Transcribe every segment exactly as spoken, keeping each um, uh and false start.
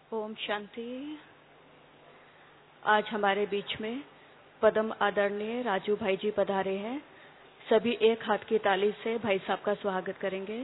ओम शांति। आज हमारे बीच में पद्म आदरणीय राजू भाई जी पधारे हैं। सभी एक हाथ की ताली से भाई साहब का स्वागत करेंगे।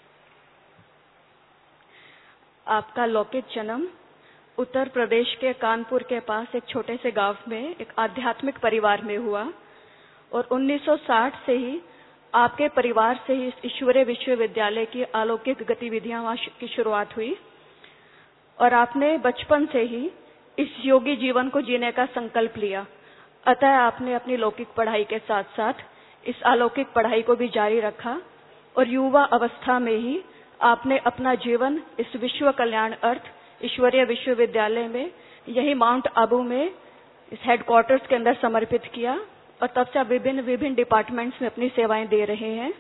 आपका लौकिक जन्म उत्तर प्रदेश के कानपुर के पास एक छोटे से गांव में एक आध्यात्मिक परिवार में हुआ और उन्नीस सौ साठ से ही आपके परिवार से ही ईश्वरीय विश्वविद्यालय की अलौकिक गतिविधियां वहां की शुरुआत हुई और आपने बचपन से ही इस योगी जीवन को जीने का संकल्प लिया। अतः आपने अपनी लौकिक पढ़ाई के साथ साथ इस अलौकिक पढ़ाई को भी जारी रखा और युवा अवस्था में ही आपने अपना जीवन इस विश्व कल्याण अर्थ ईश्वरीय विश्वविद्यालय में यही माउंट आबू में इस हेडक्वार्टर्स के अंदर समर्पित किया और तब से आप विभिन्न विभिन्न डिपार्टमेंट्स में अपनी सेवाएं दे रहे हैं।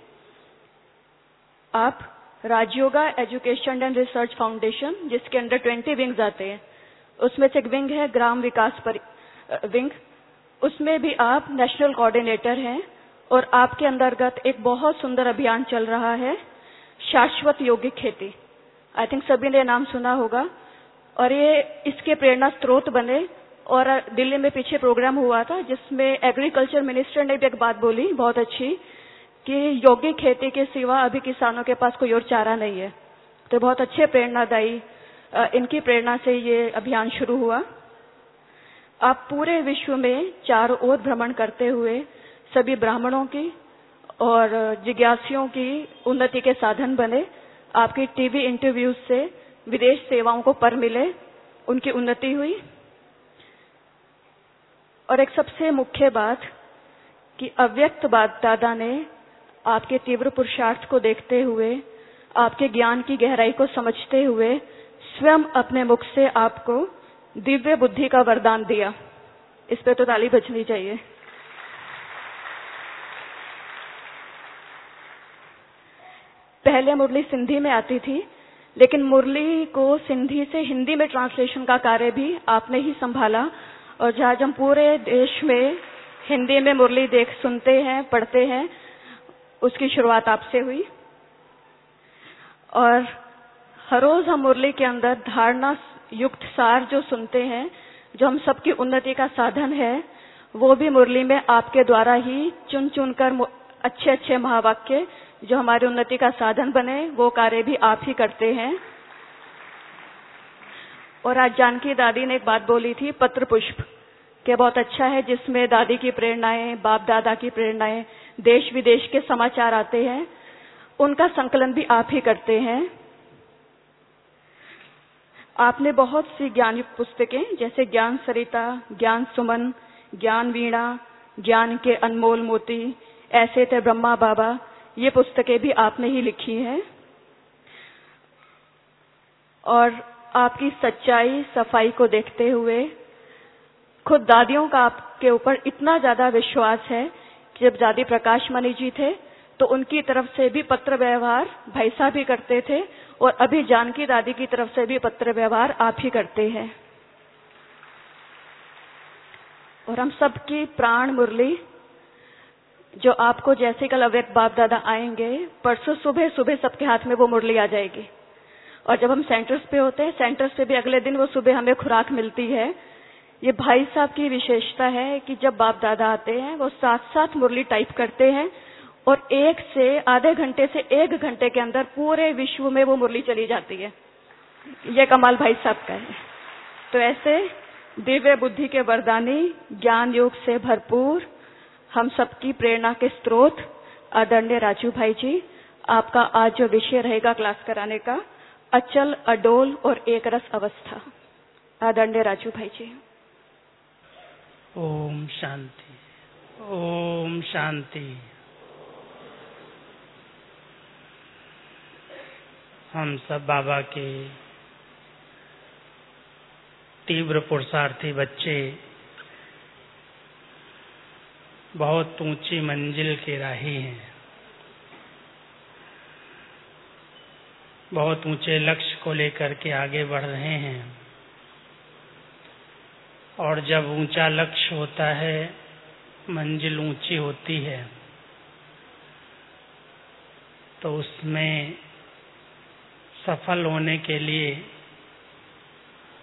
आप Rajyoga education and research foundation, जिसके अंडर ट्वेंटी विंग्स आते हैं, उसमें से एक विंग है ग्राम विकास परि, विंग, उसमें भी आप नेशनल कोऑर्डिनेटर हैं और आपके अंतर्गत एक बहुत सुंदर अभियान चल रहा है, शाश्वत यौगिक खेती। आई थिंक सभी ने नाम सुना होगा और ये इसके प्रेरणा स्रोत बने। और दिल्ली में पीछे प्रोग्राम हुआ था जिसमें एग्रीकल्चर मिनिस्टर ने भी एक बात बोली बहुत अच्छी कि यौगिक खेती के सिवा अभी किसानों के पास कोई और चारा नहीं है। तो बहुत अच्छे प्रेरणादायी इनकी प्रेरणा से ये अभियान शुरू हुआ। आप पूरे विश्व में चारों ओर भ्रमण करते हुए सभी ब्राह्मणों की और जिज्ञासियों की उन्नति के साधन बने। आपकी टीवी इंटरव्यूज से विदेश सेवाओं को पर मिले, उनकी उन्नति हुई। और एक सबसे मुख्य बात कि अव्यक्त बाप दादा ने आपके तीव्र पुरुषार्थ को देखते हुए, आपके ज्ञान की गहराई को समझते हुए स्वयं अपने मुख से आपको दिव्य बुद्धि का वरदान दिया। इस पे तो ताली बजनी चाहिए। पहले मुरली सिंधी में आती थी, लेकिन मुरली को सिंधी से हिंदी में ट्रांसलेशन का कार्य भी आपने ही संभाला और जहाँ हम पूरे देश में हिंदी में मुरली देख सुनते हैं, पढ़ते हैं, उसकी शुरुआत आपसे हुई। और हर रोज हम मुरली के अंदर धारणा युक्त सार जो सुनते हैं, जो हम सबकी उन्नति का साधन है, वो भी मुरली में आपके द्वारा ही चुन चुन कर अच्छे अच्छे महावाक्य जो हमारी उन्नति का साधन बने, वो कार्य भी आप ही करते हैं। और आज जानकी दादी ने एक बात बोली थी, पत्र पुष्प, कि बहुत अच्छा है जिसमें दादी की प्रेरणाएं, बाप दादा की प्रेरणाएं, देश विदेश के समाचार आते हैं, उनका संकलन भी आप ही करते हैं। आपने बहुत सी ज्ञान युक्त पुस्तकें जैसे ज्ञान सरिता, ज्ञान सुमन, ज्ञान वीणा, ज्ञान के अनमोल मोती, ऐसे थे ब्रह्मा बाबा, ये पुस्तकें भी आपने ही लिखी हैं। और आपकी सच्चाई सफाई को देखते हुए खुद दादियों का आपके ऊपर इतना ज्यादा विश्वास है कि जब दादी प्रकाश मणि जी थे तो उनकी तरफ से भी पत्र व्यवहार भाई साहब ही करते थे और अभी जानकी दादी की तरफ से भी पत्र व्यवहार आप ही करते हैं। और हम सबकी प्राण मुरली जो आपको जैसे कल अव्यक्त बाप दादा आएंगे, परसों सुबह सुबह सबके हाथ में वो मुरली आ जाएगी। और जब हम सेंटर्स पे होते हैं, सेंटर्स पे भी अगले दिन वो सुबह हमें खुराक मिलती है। ये भाई साहब की विशेषता है कि जब बाप दादा आते हैं वो साथ साथ मुरली टाइप करते हैं और एक से आधे घंटे से एक घंटे के अंदर पूरे विश्व में वो मुरली चली जाती है। ये कमाल भाई साहब का है। तो ऐसे दिव्य बुद्धि के वरदानी, ज्ञान योग से भरपूर, हम सबकी प्रेरणा के स्रोत आदरणीय राजू भाई जी, आपका आज जो विषय रहेगा क्लास कराने का, अचल, अडोल और एक रस अवस्था। आदरणीय राजू भाई जी। ओम शांति, ओम शांति। हम सब बाबा के तीव्र पुरुषार्थी बच्चे बहुत ऊंची मंजिल के राही हैं, बहुत ऊंचे लक्ष्य को लेकर के आगे बढ़ रहे हैं। और जब ऊंचा लक्ष्य होता है, मंजिल ऊंची होती है, तो उसमें सफल होने के लिए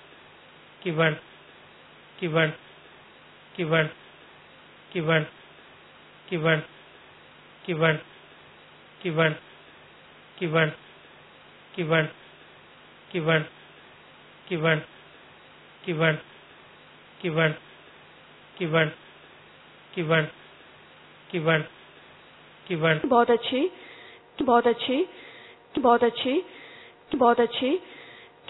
keyword keyword keyword keyword keyword keyword keyword keyword keyword keyword keyword keyword keyword keyword keyword keyword keyword बहुत अच्छी बहुत अच्छी बहुत अच्छी बहुत अच्छी